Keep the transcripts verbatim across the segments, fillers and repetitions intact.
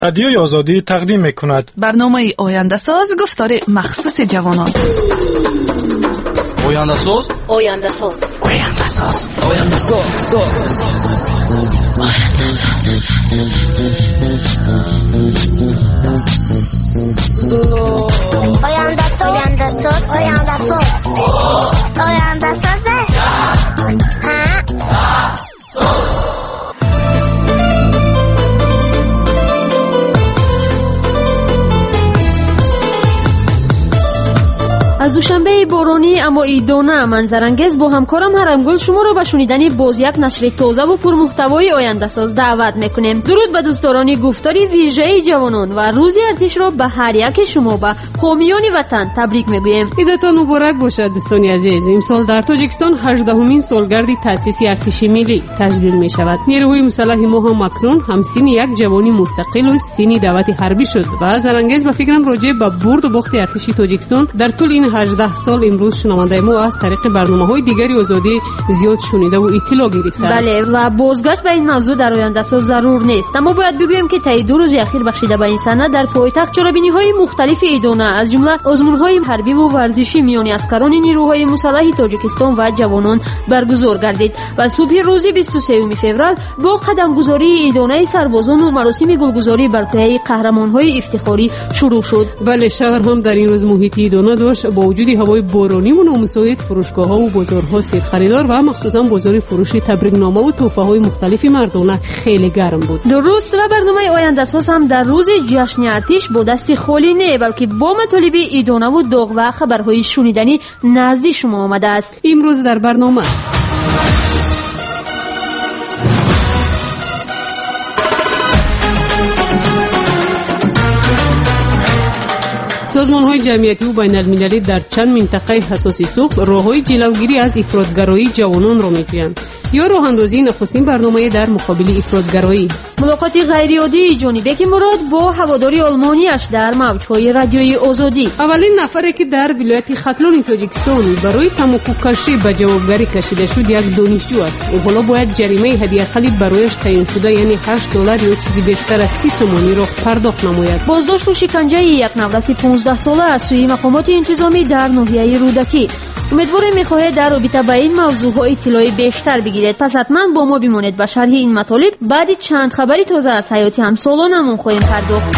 رادیوی آزادی تقدیم می‌کند برنامه آینده ساز گفتار مخصوص جوانان. آینده ساز آینده ساز آینده ساز آینده ساز آینده ساز آینده ساز آینده ساز آینده ساز از دوشنبه بارانی اما ایدانه منظرانگیز با همکارم هرمگل شما را به شنیدن باز یک نشر تازه و پرمحتوای آینده ساز دعوت میکنیم. درود به دوستداران گفتاری ویژه جوانان و روز ارتش را به هر یک شما به حامیان وطن تبریک میگوییم. عیدتان مبارک باشد دوستان عزیز. امسال در تاجیکستان هجدهمین سالگرد تأسیس ارتش ملی تجلیل می شود. نیروهای مسلح ما هم اکنون همسین یک جوانی مستقل و سینی دعوت حربی شد و زرانگیز به فکرم راجع به برد و باخت ارتش تاجیکستان در طول این هجده سال امروز شنونده ما از طریق برنامه‌های دیگری آزادی زیاد شنیده و اطلاع گرفته است. بله و بازگشت به این موضوع در آینده ساز ضرور نیست، اما باید بگویم که طی دو روز اخیر بخشیده به این سند در پایتخت چاره‌بینی‌های مختلف ایدانه از جمله آزمون‌های حربی و ورزشی میان اسکران نیروهای مسلح تاجیکستان و جوانان برگزار گردید و صبح روز بیست و سوم فوریه با قدمگذاری ایدانه سربازان و مراسم گلگذاری بر پای قهرمان‌های افتخاری شروع شد. بله شهر هم در این روز محیط ایدانه داشت با وجود هوای بارانی و نامساعد فروشگاه‌ها و بازارها سیر خریدار و مخصوصا بازار فروش تبریک‌نامه و تحفه‌های مختلف مردانه خیلی گرم بود. درست و برنامه آینده ساز هم در روز جشن ارتش با دست خالی نه بلکه با مطالب ایدانه و داغ و خبرهای شنیدنی نزد شما آمده است. امروز در برنامه سازمان‌های جمعیتی و بین‌المللی در چند منطقه حساسی سوخت راه‌های جلوگیری از افراطگرایی جوانان را می‌جویند. یا راه اندازی نخستین برنامه در مقابل افراطگرایی. ملاقات غیرعادی جانی بک مراد با هواداری آلمانیش در موج‌های رادیوی آزادی. اولین نفری که در ولایت ختلان تاجیکستان برای تماکو کشی به جوابگری کشیده شد یک دانشجو است. او حالا باید جریمه حداقل برایش تعیین شده یعنی هشت دلار یا چیزی بیشتر از سی تومانی را پرداخت نماید. بازداشت و شکنجه یک نودست پانزده ساله از سوی مقامات انتظامی در ناحیه رودکی. امیدوارم می‌خواهید در رابطه با این موضوع اطلاع بیشتر بگیرید. پس حتما با ما بمانید و شرح این مطالب بعد چند خبری تازه از حیات همسالانمون خواهیم پرداخت.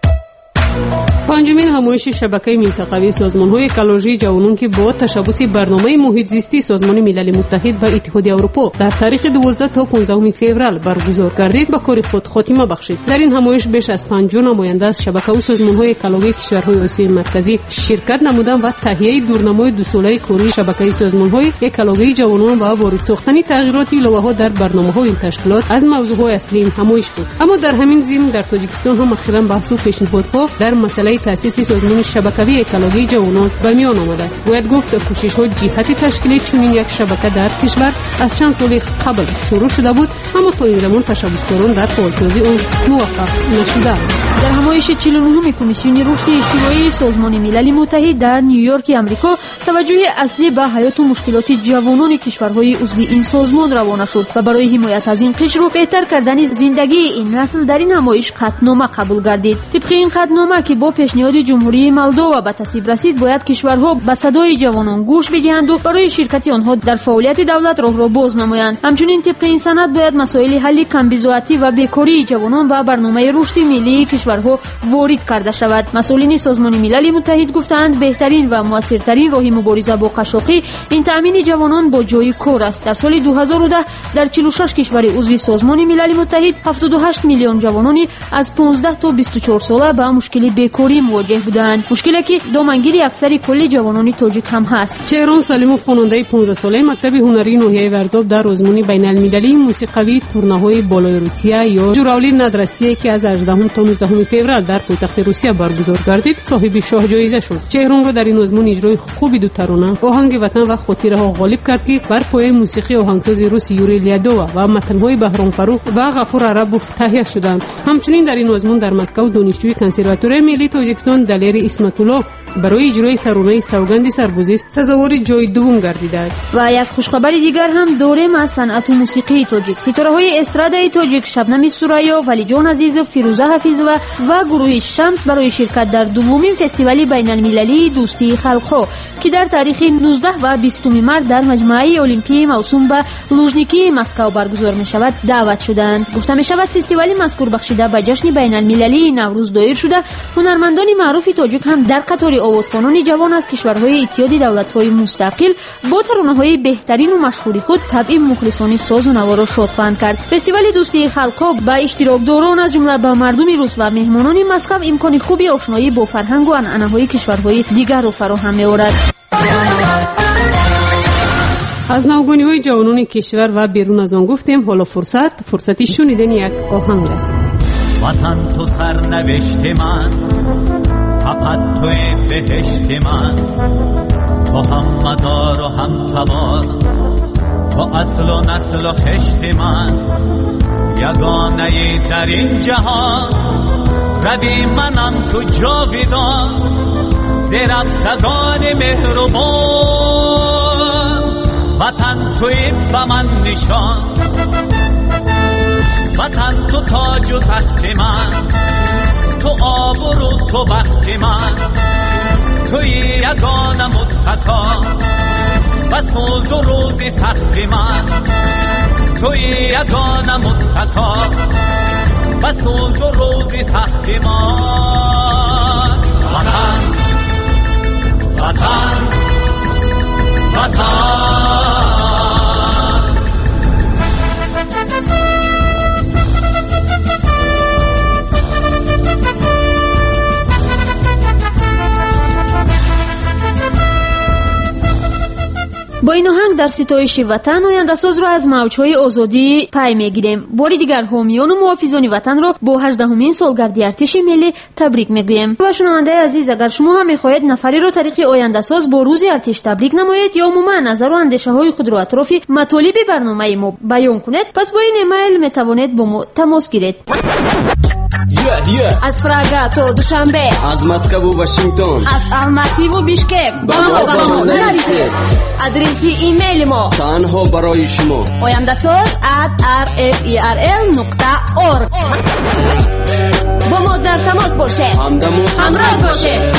پنجمین همایش شبکه منطقوی سازمان‌های اکولوژی جوانان که با تشبث برنامه محیط زیستی سازمان ملل متحد و اتحادیه اروپا در تاریخ دوازده تا پانزده فوریه برگزار گردید به کار خود خاتمه بخشید. در این همایش بیش از پنجاه نماینده از شبکه و سازمان‌های اکولوژی کشورهای آسیای مرکزی شرکت نمودند و تهیه دورنمای دو ساله کاری شبکه سازمان‌های اکولوژی جوانان و وارد ساختن تغییرات الهه‌ها در برنامه‌های این تشکیلات از موضوعات اصلی این همایش بود. اما در همین ضمن در تاجیکستان هم اخیراً بحث و پیشنهادها در مسئله تأسیس سازمان شبکه‌ای اکولوژی جوانان به میان آمده است. باید گفت کوشش‌ها جهت تشکیل چنین یک شبکه در کشور از چند سال قبل شروع شده بود، اما تا این زمان تشبثکاران در فعالسازی آن موفق نشدند. در همایش چهل و نهم کمیسیون رشد اجتماعی سازمان ملل متحد در نیویورک آمریکا توجه اصلی به حیات و مشکلات جوانان کشورهای عضو این سازمان روانه شد و برای حمایت از این قشر و بهتر کردن زندگی این نسل در این همایش قطعنامه قبول گردید. طبق این قطعنامه که با پیشنهاد جمهوری مولدو به تصویب رسید، باید کشورها به صدای جوانان گوش بدهند و برای شرکت آنها در فعالیت دولت راه را باز نمایند. همچنین طبق این سند باید مسائل حل کمبزاعتی و بیکاری جوانان به برنامه رشد ملی کشورها وارد کرده شود. مسئولین سازمان ملل متحد گفتند بهترین و موثرترین راه مبارزه با قشاقی این تامین جوانان با جای کار است. در سال دو هزار و ده در چهل و شش کشور عضو سازمان ملل متحد هفتاد و هشت میلیون جوانانی از پانزده تا بیست و چهار ساله با مشکل بیکاری مواجه بودند، مشکلی که دامنگیر اکثر کل جوانان تاجیک هم هست. چهران سلیموف خواننده پانزده ساله مکتب هنری ناحیه ورداب در آزمون بین‌المللی موسیقی تورنه‌های بالای روسیه یا جوراولی ندرسیه که از هجدهم تا نوزدهم فوریه در پایتخت روسیه برگزار گردید صاحب شاه جایزه شد. چهران را در این آزمون اجرای خوبی دو ترانه آهنگ وطن و خاطرها غالب کرد که بر پایه موسیقی آهنگساز روسی یوری لیادووا و متن‌های بهرام فروخ و غفور عربوف تهیه شدند. همچنین در این آزمون در مسکو دانشجوی کنسرواتوری ملی تاجیکستان دلیر اسمت‌الله برای اجرای ترانه سوگند سربازی سزاوار جای دوم گردیده است. و یک خوشخبر دیگر هم داریم از صنعت موسیقی تاجیک. ستاره‌های استرادای تاجیک شبنم سوریا، ولیجان عزیز، فیروزه حفیظ و و گروه شمس برای شرکت در دومین فستیوال بین‌المللی دوستی خلق‌ها که در تاریخ نوزده و بیستم مارس در مجمع المپیایی موسوم به لوژنیکی مسکو برگزار می‌شود دعوت شدند. گفته می‌شود فستیوال مذکور بخشیده به جشن بین‌المللی نوروز دایر شده. هنرمندان معروف تاجیک هم در قطار آوازخوانان جوان از کشورهای اتحاد دولت‌های مستقل با ترانه‌های بهترین و مشهور خود طبع مخلصان ساز و نوا را شادخواهند کرد. فستیوال دوستی خلق‌ها با اشتراک داران از جمله به مردم روس و مهمانان مسکو امکان خوبی آشنایی با فرهنگ و عنعنه‌های کشورهای دیگر را فراهم می‌آورد. از نوگانی‌های جوانان کشور و بیرون از آن گفتیم. حالا فرصت فرصتی شنیدن یک آهنگ است. وطن تو سرنوشت من، فقط توی بهشت من، تو هم مدار و هم تبار، تو اصل و نسل و خشت من، یگانه در این جهان، ربی منم تو جاویدان، زرفتگان مهربان، وطن توی به من نشان، وطن تو تاج و تخت من، تو آبرو تو بخت من، توی یگانه متکا و سوز و روزی سخت من، توی یگانه متکا و سوز و روزی سخت من. وطن وطن وطن با این آهنگ در ستایش وطن آینده‌ساز را از موج‌های آزادی پی می‌گیریم. باری دیگر حامیان و محافظان وطن را با هجدهمین سالگرد ارتش ملی تبریک می‌گوییم. و شنونده عزیز، اگر شما هم می‌خواهید نفری را طریق آینده‌ساز با روز ارتش تبریک نمایید یا عموما نظر و اندیشه‌های خود را اطراف مطالب برنامه ما بیان کنید، پس با این ایمیل می‌توانید با ما تماس گیرید. Yeah, yeah. از پراگا تا دوشنبه، از مسکو و واشنگتن، از الماتی و بیشکک با ما با ما نرسید. آدرس ایمیل ما تنها برای شما oyandasaz at r f e r l نقطه org. با ما در تماس باشه، همدم و همراه باشه.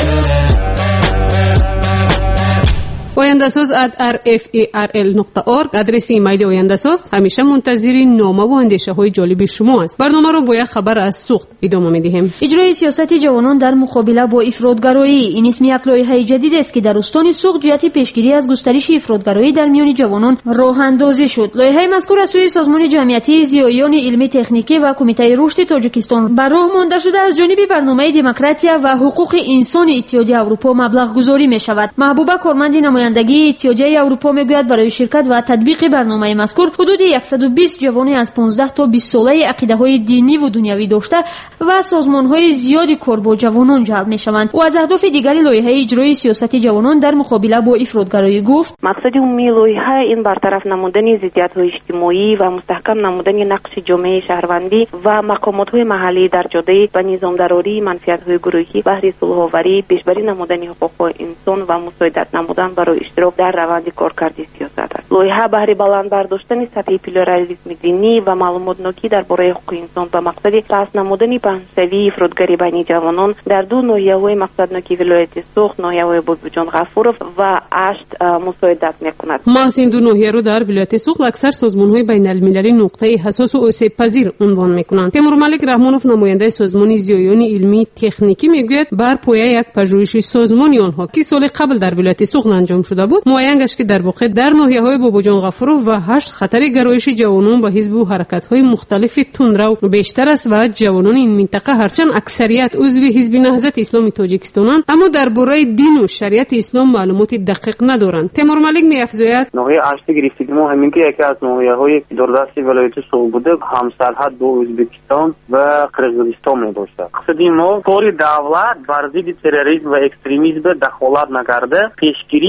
oyandasaz at r f e r l نقطه org آدرس ایمیل oyandasaz همیشه منتظر نامه و اندیشه های جالب شما است. برنامه رو با یک خبر از سوخت ادامه میدیم. اجرای سیاست جوانان در مقابله با افراطگرایی این اسم یک لایحه جدید است که در استان سوخت جهت پیشگیری از گسترش افراطگرایی در میان جوانان راه اندازی شد. لایحه مذکور از سوی سازمان جمعیتی زیایان علمی تکنیکی و کمیته رشد تاجیکستان بر راه مانده شده از جانب برنامه دموکراتیا و حقوق انسان اتحادیه اروپا مبلغ گذاری می شود. محبوبه کارمند نمایندگی اتحادیه اروپا میگوید برای شرکت و تطبیق برنامه مذکور حدود صد و بیست جوانی از پانزده تا بیست ساله عقیده‌های دینی و دنیوی داشته و سازمان‌های زیادی کار با جوانان جلب می‌شوند. و از اهداف دیگری لایحه اجرای سیاست جوانان در مقابله با افراطگرایی گفت: مقصد عمومی لایحه این برطرف نمودن ضدیت‌های اجتماعی و مستحکم نمودن نقش جامعه شهروندی و مقامات‌های محلی در جهت به نظام‌دراری منفعت‌های گروهی بهره صلح‌آوری، پیشبری نمودن حقوق انسان و مساعدت نمودن برای اشتراک در روند کارکردی سیاست است. لایحه بهره بلند برداشتن سطح پلورالیسم دینی و معلومات‌نوکی درباره حقوق انسان به مقصد پس نمودن پنج‌شوی افراطگری بین جوانان در دو ناحیه‌های مقصدناکی ولایت سوخت، ناحیه بابجان غفورов و اشت مساعدت می‌کند. ما از این دو ناحیه رو در ولایت سوخت اکثر سازمان‌های بین‌المللی نقطه حساس و آسیب پذیر عنوان می‌کنند. تیمور ملک رحمانوف نماینده سازمان زیایان علمی تکنیکی میگوید بر پایه یک پژوهش سازمانی آنها که سال قبل در ولایت سوخت انجام شده بود معین گشت که در واقع در ناحیه‌های بابجان غفورov و هشت خطر گرایش جوانان به حزب و حرکت‌های مختلف تندرو بیشتر است و جوانان این منطقه هرچند اکثریت عضو حزب نهضت اسلامی تاجیکستانند اما درباره دین و شریعت اسلام معلومات دقیق ندارند. تیمور ملک می‌افزاید ناحیه اشت گرفتیم ما همین که یکی از ناحیه‌های دوردست ولایت سوخت بوده همسرحد با ازبکستان و قرغیزستان میباشد. مقصد ما کار دولت بر ضد تروریسم و اکستریمیسم دخالت نکرده پیشگیری راه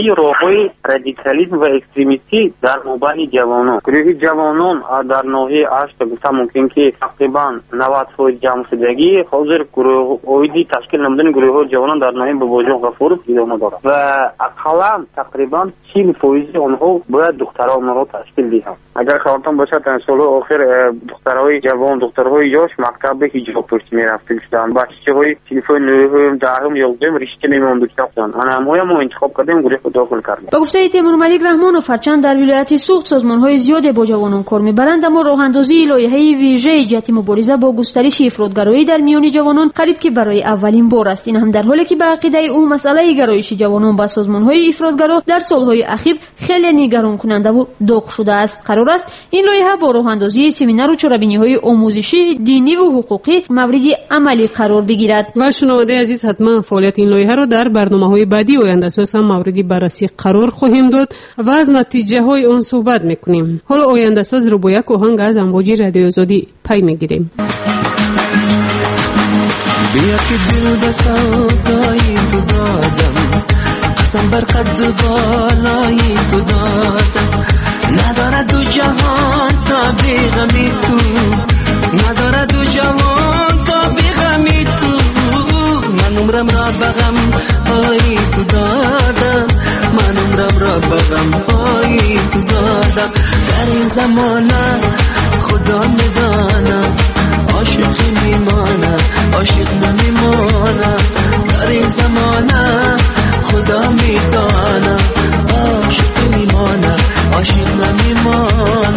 های رادیکالیسم و اکستریمیستی در مابین جوانان. گروه جوانان در ناحیه اشت گفتم ممکن که تقریبا نود فیصد جمع شدگی حاضر گروه اویدی تشکیل نمودن گروه های جوانان در ناحیه باباجان غفور ادامه دارد و اقلا تقریبا چهل فیصد آنها باید دختران را تشکیل دهند. اگر خاطرتان باشد در سال آخر دخترای جوان دخترهای یاش مکتب حجاب پشت میرفتند شدند بچه‌های صنف نهم دهم یازدهم رشته نمی‌ماند کردند. آن همه ما انتخاب کردیم گروه داخل کردیم. با گفته تیمور ملک رحمان و فرچند در ولایت سوخت سازمان‌های زیادی با جوانان کار می‌برند اما راه‌اندازی لایحه ویژه جهت مبارزه با گسترش افراطگرایی در میان جوانان قریب که برای اولین بار است. این هم در حالی که به عقیده او مسئله گرایش جوانان به سازمان‌های افراطگرا در سال‌های اخیر خیلی نگران کننده و داغ شده است. قرار است این لایحه با راه‌اندازی سمینار و چرابینی‌های آموزشی دینی و حقوقی مورد عملی قرار بگیرد. و شنونده عزیز حتما فعالیت این لایحه را در برنامه‌های بعدی آینده اساس هم مورد بررسی قرار خواهیم داد و از نتیجه‌های آن صحبت می‌کنیم. حالا آینده اساس رو با یک آهنگ از امواج رادیو آزادی پی می‌گیریم. بیا که دل به سودای تو دادم، قسم بر قد بالای تو دادم، نداره دو جهان تا بیغمی تو، نداره دو جهان تا بیغمی تو، من عمرم را بغم های تو دادم، من عمرم را بغم های تو دادم، در این زمانه خدا میدانم عاشقی میمانم عاشق نمیمانم، در این زمانه خدا میدانم عاشق میمانم عاشق نمیمانم.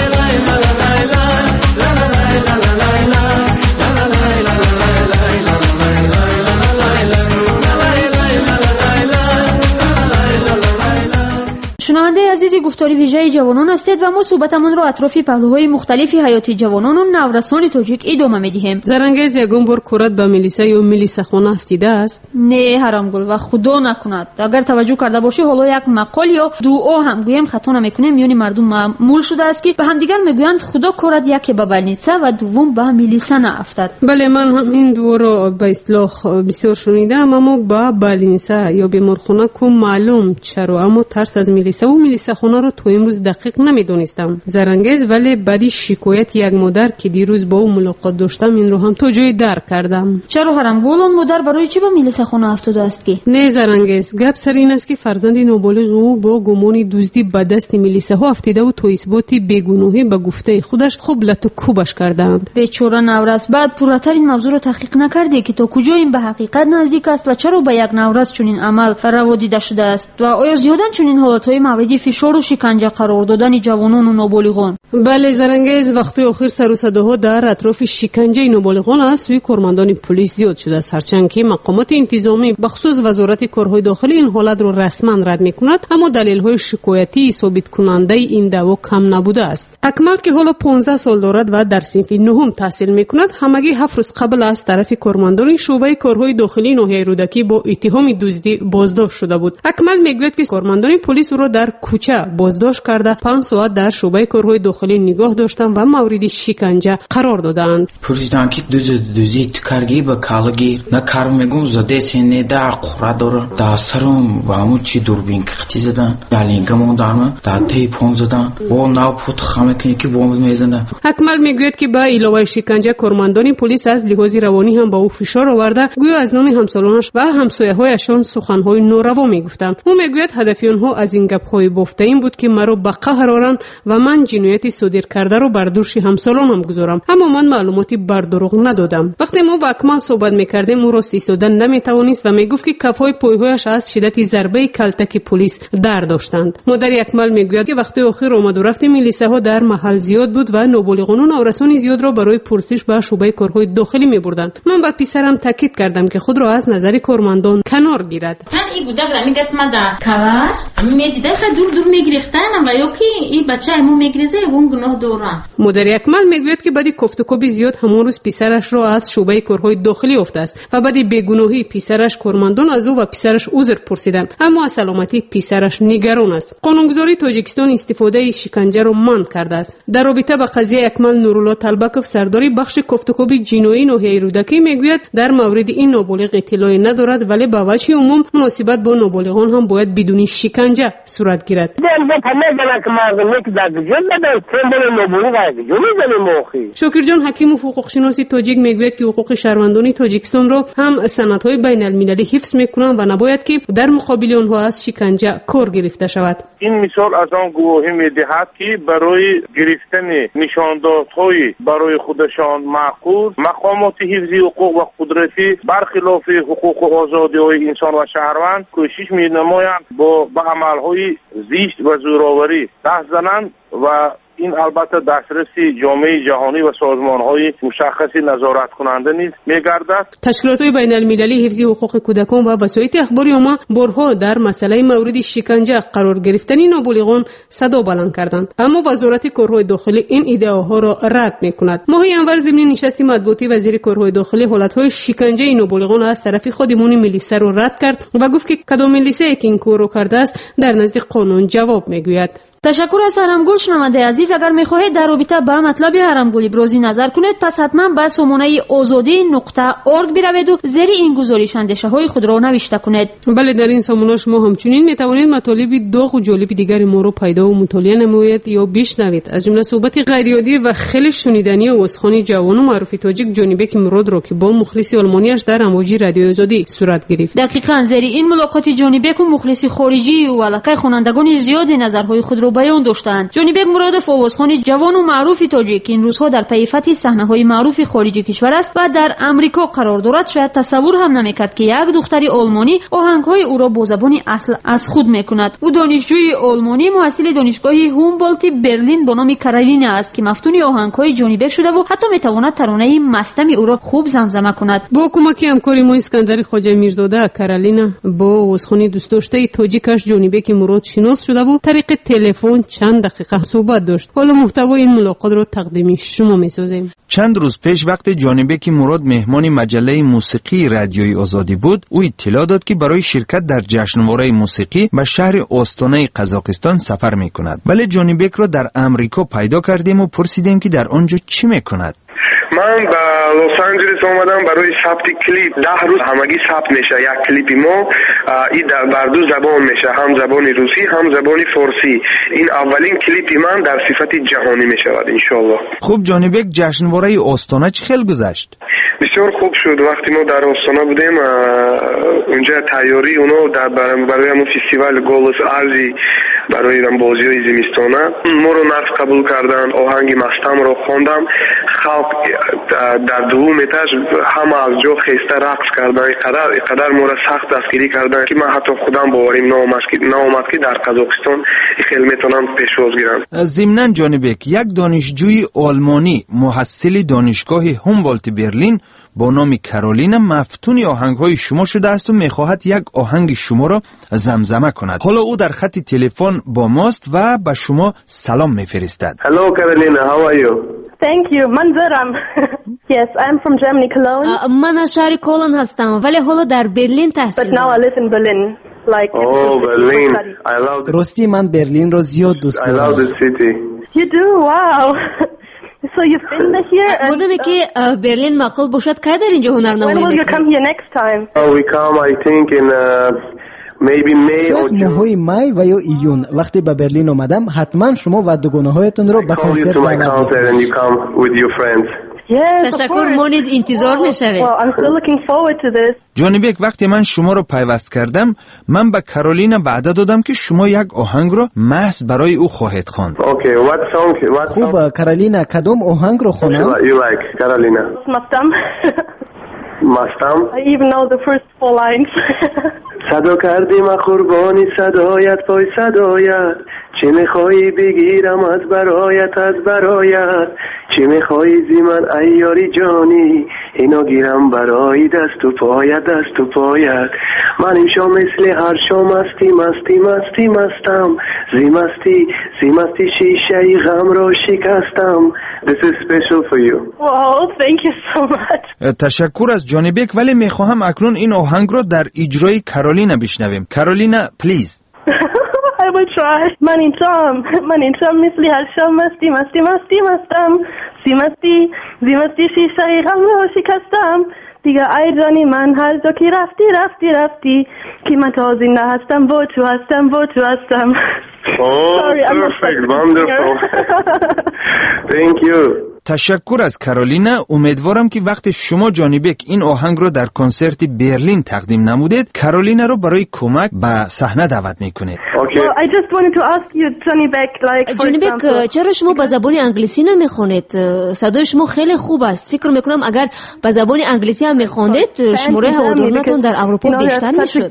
شنونده عزیزی گفتاری ویژه جوانان هستید و ما صحبتمون را اطراف پهلوهای مختلف حیاتی جوانان و نورسان تاجیک ادامه میدیم. زرنگیز یگون بار کورت به میلیسا یا میلیسا خانه افتیده است؟ نه حرامگل و خدا نکند. اگر توجه کرده باشی حالا یک مقال یا دعا هم گویم خطا نمیکنیم، میانی مردم معمول شده است که به همدیگر میگویند خدا کورت یکی به بلنیسا و دوم به میلیسا نافتد. بله من هم این دعا را به اصطلاح بسیار شنیدم، اما با بلنیسا یا بیمارخانه کو معلوم چرا، اما ترس از میلیسا و میلیسا خانه رو تو امروز دقیق نمیدونستم. زرنگیز ولی بعدی شکایت یک مادر که دیروز با او ملاقات داشتم این رو هم تو جای درک کردم. چرا حرامگل اون مادر برای چی به میلیسا خانه افتاده است که؟ نه زرنگیز، گپ سر این است که فرزند نابالغ او با گمان دزدی به دست میلیسا ها افتیده و تو اثبات بیگناهی به گفته خودش خوب لط و کوبش کردند. بیچاره نورس، بعد پورتر این موضوع رو تحقیق نکردی که تا کجا این به حقیقت نزدیک است و چرا به یک نورس چنین عمل روا دیده شده است و آیا زیاداً چنین حالت‌های مورد فشار و شکنجه قرار دادن جوانان و نابالغان؟ بله زرنگیز، وقتی آخر سر و صداها در اطراف شکنجه نابالغان از سوی کارمندان پلیس زیاد شده است، هرچند که مقامات انتظامی بخصوص وزارت کارهای داخلی این حالت را رسما رد می‌کند، اما دلیل‌های شکایتی ثابت کننده این دعوا کم نبوده است. اکمل که حالا پانزده سال دارد و در صنف نهم تحصیل می‌کند، همگی هفت روز قبل از طرف کارمندان شعبه کارهای داخلی ناحیه رودکی با اتهام دزدی بازداشت شده بود. اکمل میگوید که کارمندان پلیس او را در کوچه بازداشت کرده پنج ساعت در شعبه کارهای داخلی نگاه داشتند و مورد شکنجه قرار دادند. پرسیدند که دوز دوزی تو کارگی با کالگی نه کار میگم زده سینه دا قرا داره دا سرم و همون چی دوربین کختی زدن یعنی گموندن دا تیپون زدن و ناو پوت خامه کنی که بوم میزنن. اکمل میگوید که با علاوه شکنجه کارمندان پلیس از لحاظ روانی هم با او فشار آورده، گویا از نام همسالانش و همسایه‌هایشان سخن‌های ناروا میگفتند. او میگوید هدف آنها از این گپ‌های بافته این بود که مرا به قهر آورند و من جنایت صادر کرده رو بر دوش همسالانم گذارم، اما من معلوماتی بر دروغ ندادم. وقتی ما با اکمل صحبت میکردیم او راست ایستادن نمیتوانست و میگفت که کفای پایهایش از شدت ضربه کلتک پلیس در داشتند. مادر اکمل میگوید که وقتی آخر آمد و رفت میلیساها در محل زیاد بود و نابالغان و نورسان زیاد را برای پرسش به شعبه کارهای داخلی میبردند. من با پسرم تاکید کردم که خود را از نظر کارمندان کنار گیرد. من این بوده برای میگفت من در کلاس میدیدم خیلی دور دور میگیری گرفتنم و یا که این بچه همون میگریزه اون گناه دارم. مادر اکمل میگوید که بعد کوفتکوب زیاد همون روز پسرش را از شعبه کارهای داخلی افته است و بعد بیگناهی پسرش کارمندان از او و پسرش عذر پرسیدند، اما از سلامتی پسرش نگران است. قانونگذاری تاجیکستان استفاده شکنجه را منع کرده است. در رابطه با قضیه اکمل نورالله طلبکوف سرداری بخش کوفتکوب جنایی ناحیه رودکی میگوید در مورد این نابالغ اطلاعی ندارد، ولی با وجه عموم مناسبت با نابالغان هم باید بدون شکنجه صورت گیرد. شاکرجان حکیم و حقوق شناسی تاجیک میگوید که حقوق شهروندان تاجیکستان را هم سندهای بین المللی حفظ میکنند و نباید که در مقابل آنها از شکنجه کار گرفته شود. این مثال از آن گواهی میدهد که برای گرفتن نشاندادهای برای خودشان معقول مقامات حفظی حقوق و قدرتی برخلاف حقوق و آزادی‌های انسان و شهروند کوشش می‌نمایند با به عمل‌های زشت و زورآوری دست زنند و این البته دسترسی جامعه جهانی و سازمان‌های مشخصی نظارت کننده نیز می‌گردد. تشکیلات‌های بین‌المللی حفظ حقوق کودکان و وسایط اخباری عامه بارها در مسئله مورد شکنجه قرار گرفتن نابالغان صدا بلند کردند، اما وزارت کارهای داخلی این ادعاها را رد می‌کند. ماه انور ضمن نشست مطبوعاتی وزیر کارهای داخلی حالت‌های شکنجه نابالغان از طرف خودمون ملیسه را رد کرد و گفت که کدام ملیسه که این کار را کرده است در نزد قانون جواب می‌گوید. تشکر از هرمگل. شنونده عزیز، اگر میخواهید در رابطه با مطلب هرمگل ابراز نظر کنید پس حتما به سامانه آزادی نقطه اورگ بروید و زیر این گزارش اندیشه های خود را نوشته کنید. بله، در این سامانه شما همچنین میتوانید مطالب داغ و جالب دیگر ما رو پیدا و مطالعه نمایید یا بشنوید، از جمله صحبت غیر عادی و خیلی شنیدنی واسخوان جوان و معروف تاجیک جانیبک مراد را که با مخلص آلمانیش در امواج رادیو آزادی صورت گرفت. دقیقاً زیر این ملاقات جانیبک و مخلص خارجی و علاقه خوانندگان زیاد نظرهای خود را بیان داشتند. جانیبک مرادف آوازخوان جوان و معروف تاجیک این روزها در پی فتح صحنه‌های معروف خارجی کشور است و در امریکا قرار دارد. شاید تصور هم نمی‌کرد که یک دختر آلمانی آهنگ‌های او را با زبان اصل از خود می‌کند. او دانشجوی آلمانی محصل دانشگاه هومبولت برلین با نام کارولینا است که مفتون آهنگ‌های جانیبک شده و حتی می‌تواند ترانه مستم او را خوب زمزمه کند. با کمک همکاری ما اسکندر خواجه میرزاده، کارولینا با آوازخوانی دوست داشته تاجیکش جانیبک مراد شناس شده و طریق تلفن چند دقیقه صحبت داشت. حالا محتوای این ملاقات رو تقدیم شما می‌سازیم. چند روز پیش وقت جانیبک مراد مهمان مجله موسیقی رادیوی آزادی بود، او اطلاع داد که برای شرکت در جشنواره موسیقی به شهر آستانه قزاقستان سفر می‌کند. ولی جانیبک را در امریکا پیدا کردیم و پرسیدیم که در آنجا چی می‌کند. من به لس آنجلس اومدم برای ثبت کلیپ. ده روز همگی ثبت میشه. یک کلیپ ما این بر دو زبان میشه، هم زبان روسی هم زبان فارسی. این اولین کلیپ من در صفت جهانی میشود ان شاء الله. خوب جانیبک، جشنواره آستانه چه خیلی گذشت؟ بسیار خوب شد. وقتی ما در آستانه بودیم اونجا تیاری اونا در برای همون فستیوال گلس ارزی برای بازی‌های زمستانه ما رو نرس قبول کردن. آهنگ مستم رو خواندم. خلق در دوم اتاج همه از جا خسته رقص کردن. قدر قدر ما را سخت دستگیری کردن که من حتی خودم باوریم ناآمد که در قزاقستان خیلی میتونم پیشواز گیرم. ضمناً جانیبک، یک دانشجوی آلمانی محصل دانشگاه هومبولت برلین با نام کارولینا مفتون آهنگ‌های شما شده است و می‌خواهد یک آهنگ شما را زمزمه کند. حالا او در خط تلفن با ماست و به شما سلام می‌فرستد. Hello Carolina, how are you? Thank you. من زرم. Yes, I'm from Germany, Cologne. من از شهر کلن هستم ولی حالا در برلین تحصیل But now I live in Berlin. Like Oh, Berlin. I love راستی من برلین را زیاد دوست I love the city. You do? Wow. So you've been here? بودم که برلین معقول باشد که در اینجا هنرنمایی میکنی. When will you come here next time? Oh, we come I think in uh, maybe May or June. ماهای می و یا ایون وقتی به برلین آمدم حتما شما و دوگانه هایتون رو به کنسرت دعوت میکنم. تشکر، ما نیز انتظار میشویم. جانیبک، وقتی من شما رو پیوست کردم من به کارولینا وعده دادم که شما یک آهنگ رو محض برای او خواهید خواند. خوب کارولینا، کدام آهنگ رو خوانم؟ مستم. مستم. I even know the first four lines. صدا کردیم قربانی صدایت پای صدایت، چه میخوایی بگیرم از برایت از برایت، چه میخوایی زی من ایاری جانی، اینا گیرم برای دست و پایت دست و پایت. من امشا مثل هر شام مستی مستی مستی مستم، زی مستی زی مستی شیشه ای غم را شکستم. This is special for you. Wow, thank you so much. تشکر از جانبک، ولی میخواهم اکنون این آهنگ را در اجرای کارولینا بشنویم. کارولینا پلیز. I will try. من اینجام من اینجام مثل هر شام مستی مستی مستی مستم، زی مستی زی مستی شیشه ای غم را شکستم. دیگه ای جانی من هر جا که رفتی رفتی رفتی، که من تا زنده هستم با تو هستم با تو هستم. Oh, Sorry, perfect, wonderful. Thank you. تشکر از کارولینا. امیدوارم که وقتی شما جانبک این آهنگ رو در کنسرت برلین تقدیم نمودید، کارولینا رو برای کمک به صحنه دعوت میکنید. Okay. Well, I just wanted to ask you, Johnny Beck, like for جانبک example... چرا شما به زبان انگلیسی نمیخونید؟ صدای شما خیلی خوب است. فکر میکنم اگر به زبان انگلیسی هم میخوندید شماره هوادارانتون در اروپا بیشتر میشد.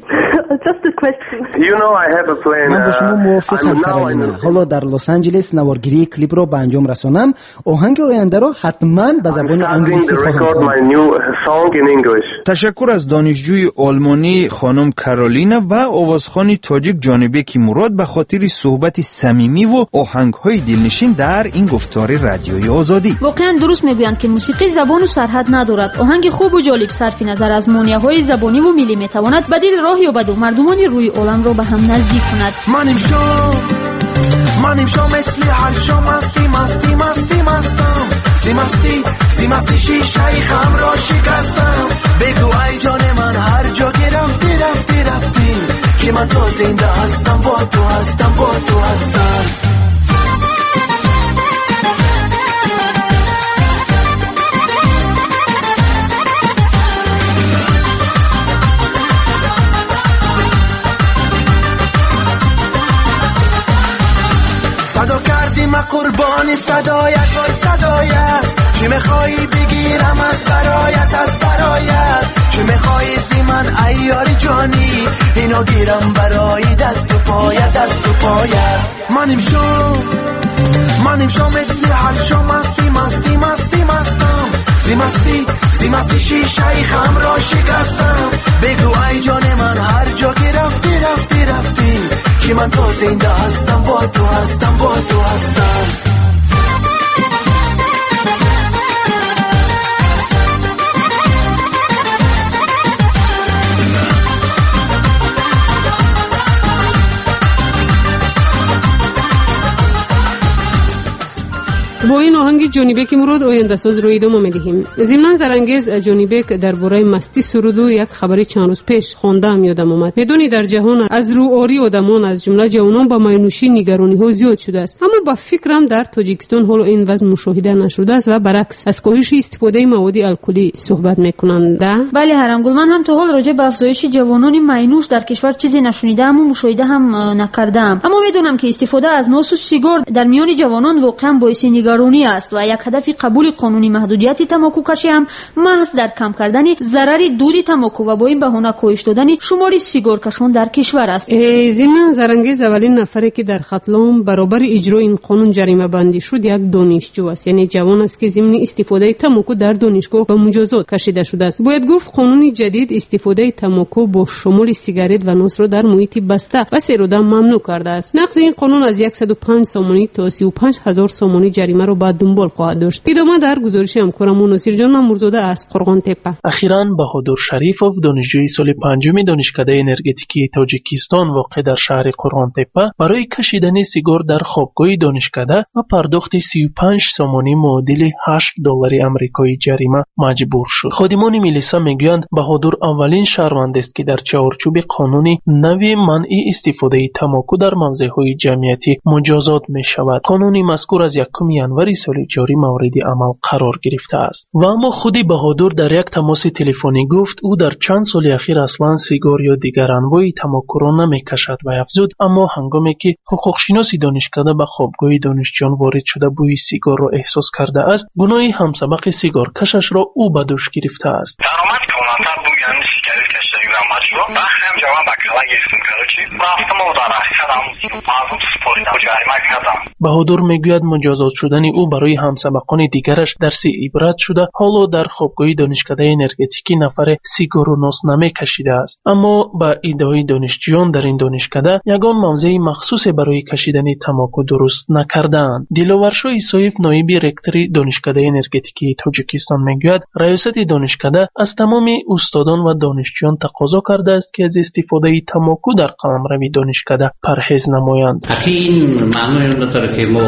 You know I have a plan. من با شما موافقم کارولینا. حالا در لس آنجلس نوارگیری کلیپ رو به انجام رسانم. آهنگ آینده رو حتما به زبان انگلیسی خواهم خواند. تشکر از دانشجوی آلمانی خانم کارولینا و آوازخوان تاجیک جانبک مراد به خاطر صحبت صمیمی و آهنگ‌های دلنشین در این گفتار رادیوی آزادی. واقعا درست میگویند که موسیقی زبان و سرحد ندارد. آهنگ خوب و جالب صرف نظر از مانع‌های زبانی و ملی میتواند بدیل راه یابد و مردمان روی عالم را به هم نزدیک کند. منیم شو منیم شو مثل هر شو مستی مستی مستی مستم، سی مستی سی مستی شیشه ای خم را شکستم. بگو ای جان من هر جا که رفتی رفتی رفتی، که من تا زنده هستم با تو هستم با تو هستم. صدا کردی من قربانی صدایت وای صدایت، چی میخوایی بگیرم از برایت از برایت، چی میخوایی زی من ایاری جانی، اینو گیرم برای دست و پایت دست و پایت. منیم شو منیم شو مثل هر شو مستی مستی مستی مستم، زی مستی زی مستی شیشه ای خم را شکستم. بگو ای جان من هر جا که رفتی رفتی رفتی، که من تا زنده هستم با تو هستم با تو هستم. با این آهنگ جانی بک مراد آینده ساز رو ادامه میدهیم. ضمن زرانگیز جانی بک درباره مستی سرود و یک خبری چند روز پیش خواندم یادم اومد. میدونی در جهان از رو آری آدمان از جمله جوانان با ماینوشی نگرانی ها زیاد شده است، اما با فکرم در تاجیکستان حال این وضع مشاهده نشده است و برعکس از کاهش استفاده مواد الکلی صحبت میکنند. بله هرمگل، من هم تا حال راجع به افزایش جوانان ماینوش در کشور چیزی نشنیدم و مشاهده هم نکردم، اما میدونم که استفاده از نوس و سیگار در میان جوانان واقعا باعث نگرانی است و یک هدف قبول قانونی محدودیت تماکو کشی هم محض در کم کردن ضرر دود تماکو و با این بهانه کاهش دادن شمار سیگار کشان در کشور است. ضمن زرانگیز اولین نفری که در ختلام برابر اجرای این قانون جریمه بندی شد یک دانشجو است، یعنی جوان است که ضمن استفاده تماکو در دانشگاه به مجازات کشیده شده است. باید گفت قانون جدید استفاده تماکو با شمول سیگارت و نوس را در محیط بسته و سیرودن ممنوع کرده است. نقض این قانون از صد و پنج سامانی تا سی و پنج هزار سامانی جریمه را بعد دنبال خواهد داشت. ادامه در گزارش همکارم ناصر جان مامورزاده از قرغان تپه. اخیراً بهادر شریفوف دانشجوی سال پنجم دانشکده انرژتیکی تاجیکستان واقع در شهر قرغان تپه برای کشیدن سیگار در خوابگاه دانشکده و پرداخت سی و پنج سامانی معادل هشت دلار آمریکایی جریمه مجبور شد. خادمان میلیسا میگویند بهادر اولین شهروند است که در چارچوب قانون نوی منع استفاده تماکو در موضع‌های جمعیتی مجازات می شود. قانون مذکور از یکم ینوری سال جاری مورد عمل قرار گرفته است. و اما خودی بهادر در یک تماس تلفنی گفت او در چند سال اخیر اصلا سیگار یا دیگر انواع تماکو را نمیکشد و افزود اما هنگامی که حقوق شناسی دانشکده به خوابگاه دانشجویان وارد شده بوی سیگار را احساس کرده است، گناه همسبق سیگار کشش را او به دوش گرفته است. درآمد کلانتر بوی سیگار کشیدن و شو بخشم جوان بکلا گرفتیم که رفتم و دارم کردم مردم سپوری و جریمه کردم. بهادر میگوید مجازات شدن او برای همسبقان دیگرش درسی عبرت شده. حالا در خوابگاه دانشکده انرژتیکی نفر سیگار و نوس نمیکشیده است. اما با ادعای دانشجویان در این دانشکده یگان موضع مخصوص برای کشیدن تماکو درست نکردند. دلوارشو ایسایف نایب رکتور دانشکده انرژتیکی تاجیکستان میگوید ریاست دانشکده از تمام استادان و دانشجویان تقاضا کرده است که از استفاده تماکو در قلمرو دانشکده پرهیز نمایند. این معنی نداره که ما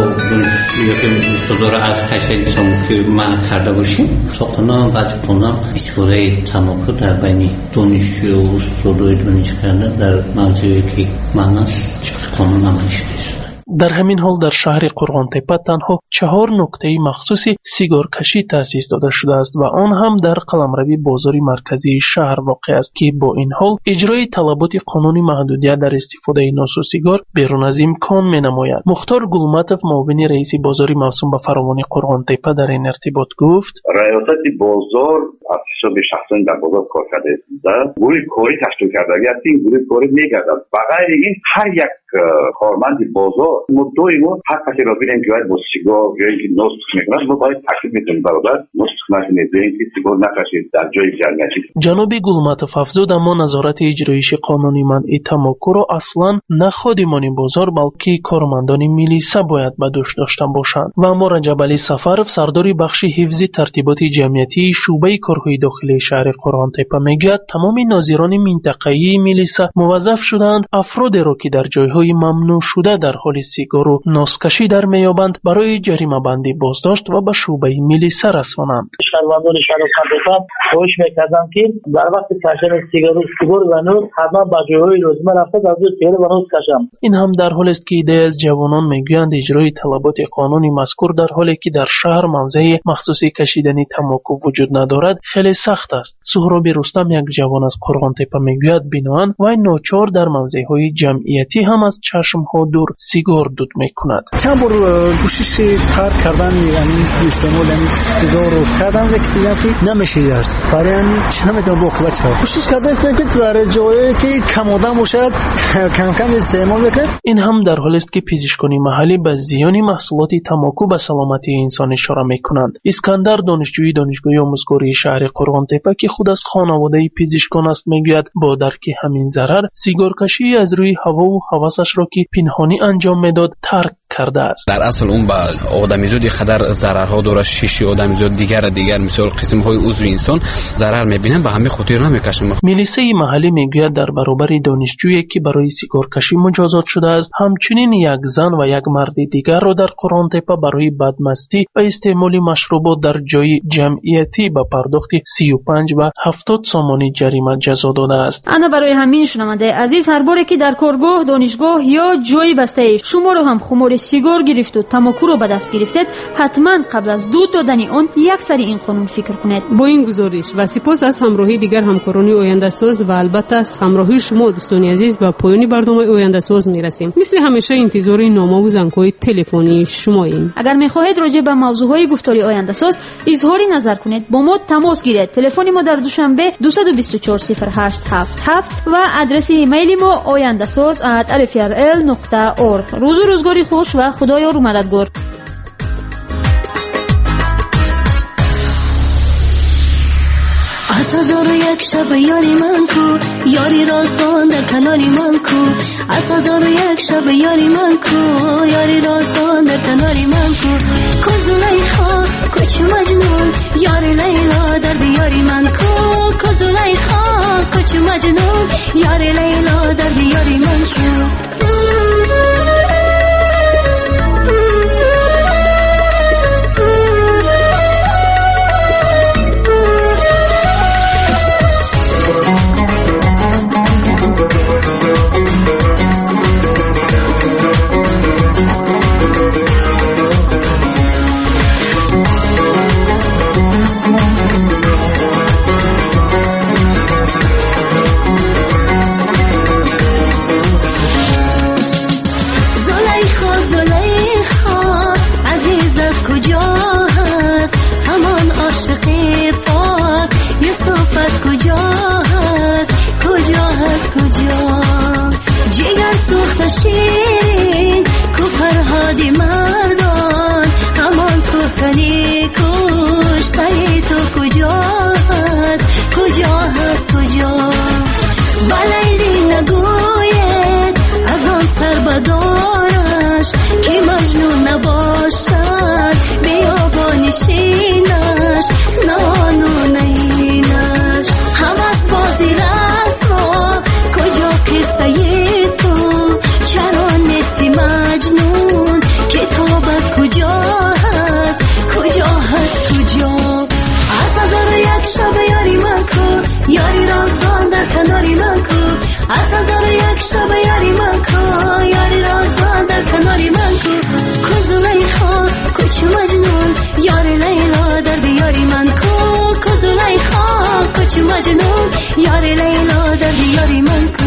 استادا را از کشیدن تماکو منع کرده باشیم. سخنان بعد کنم استفاده تماکو در بین دانشجو و استادای دانشکده در موضوعی که من است قانون عملش نیست. در همین حال در شهر قرغانتپه تنها چهار نقطه مخصوصی سیگار کشی تأسیس داده شده است و آن هم در قلمرو بازاری مرکزی شهر واقع است که با این حال اجرای طلبات قانونی محدودیت در استفاده نوش و سیگار بیرون از امکان می نماید. مختار گلمتов معاون رئیس بازاری موسوم به فراوانی قرغانتپه در این ارتباط گفت ریاست بازار از حساب شخصان در بازار کار کرده است. گروه کاری تشکیل کرده است. این گروه کاری میگردد. بغیر این هر یک کارمند بازار مدعی ما هر کسی را بینیم که باید با سیگار یا اینکه نسخ میکنند ما باید تکلیف میتونیم برادر نسخ نکنید یا اینکه سیگار نکشید در جای جمعیتی. جناب گلمتов افزود اما نظارت اجرایش قانونی منع تماکو را اصلا نه خادمان بازار بلکه کارمندان میلیسا باید به دوش داشته باشند. و اما رجب علی سفرов سردار بخش حفظ ترتیبات جمعیتی شعبه کارهای داخلی شهر قرغانتپه میگوید تمام ناظران منطقه‌ای میلیسا موظف شدند افرادی را که در جایهای ممنوع شده در حال سیگار و نوسکشی در میابند برای جریمه بندی بازداشت و به شعبه میلیسا رسانند. شهروندان شهر قرغانتپه خواهش میکردم که در وقت کشیدن سیگار و سیگار و نوش حتما به جایهای لازمه رفته در جای سیگار و نوش کشم. این هم در حالی است که ایده از جوانان میگویند اجرای طلبات قانونی مذکور در حالی که در شهر موضع مخصوصی کشیدن تماکو وجود ندارد خیلی سخت است. سهراب رستم یک جوان از قرغانتپه میگوید بنابراین وی ناچار در موضع‌های جمعیتی هم از چشم‌ها دور سیگار دود میکند. چند بار کوشش کار کردن یعنی استعمال این سیگار رو کردن وقتی دیگه نمیشه درس. برای همین چه میتونم با قوت کنم. کوشش کردن که در جایی که کم آدم باشد کم کم استعمال بکنه. این هم در حالی است که پزشکان محلی به زیان محصولات تماکو به سلامتی انسان اشاره میکنند. اسکندر دانشجوی دانشگاه آموزگاری شهر قرغانتپه که خود از خانواده پزشکان است میگوید با درک همین ضرر سیگار کشی از روی هوا و هوسش را که پنهانی انجام میداد ترک کرده است. در اصل اون با آدمیزاد خطر ضررها داره. شیشی آدمیزاد دیگر دیگر مثل قسم های عضو انسان ضرر میبینن به همه خطر نمیکشن. میلیسه محلی میگوید در برابر دانشجویی که برای سیگار کشی مجازات شده است همچنین یک زن و یک مرد دیگر را در قرغانتپه برای بدمستی و استعمال مشروبات در جای جمعیتی به پرداخت سی و پنج و هفتاد سامانی جریمه جزا داده است. انا برای همین شنونده عزیز هر باره که در کارگاه، دانشگاه یا جای بسته شما رو هم خمار سیگار گرفت و تماکو رو به دست گرفتید حتما قبل از دود دادن اون یک سری این قانون فکر کنید. با این گزارش و سپاس از همراهی دیگر همکارانی آینده ساز و البته از همراهی شما دوستان عزیز به پایان برنامه آینده ساز میرسیم. مثل همیشه انتظار نامه و زنگ‌های تلفنی شماییم. اگر میخواهید راجع به موضوعهای گفتاری آینده ساز اظهار نظر کنید با ما تماس گیرید. تلفن ما در دوشنبه دو دو چهار صفر هشت هفت هفت و آدرس ایمیل ما oyandasaz at r f r l dot org. روز و روزگاری خوش و خدایا رو مددگار. از هزار و یک شب یاری من کو یاری رازدان در کناری من کو از هزار و یک شب یاری من کو یاری رازدان در کناری من کو کو زلیخا کوچ مجنون یاری لیلا در دیاری من کو کو زلیخا کوچ مجنون یاری لیلا در دیاری من کو و شیرین کو فرهادی مردان همان کوهکنی کشتای تو کجا هست کجا هست کجا بلیلی نگوید از آن سربدارش که مجنون نباشد بیابان شینش نانو نینش هم از بازی رسوا کجا قصه تو چرا نیستی مجنون کتابت کجا هست کجا هست کجا از هزار یک شب یاری من کو یاری رازدان در کناری من کو از هزار یک شب یاری من کو یاری رازدان در کناری من کو کو زلیخا کو چو مجنون یاری لیلا در دیاری من کو کو زلیخا کو چو مجنون یاری لیلا در دیاری من کو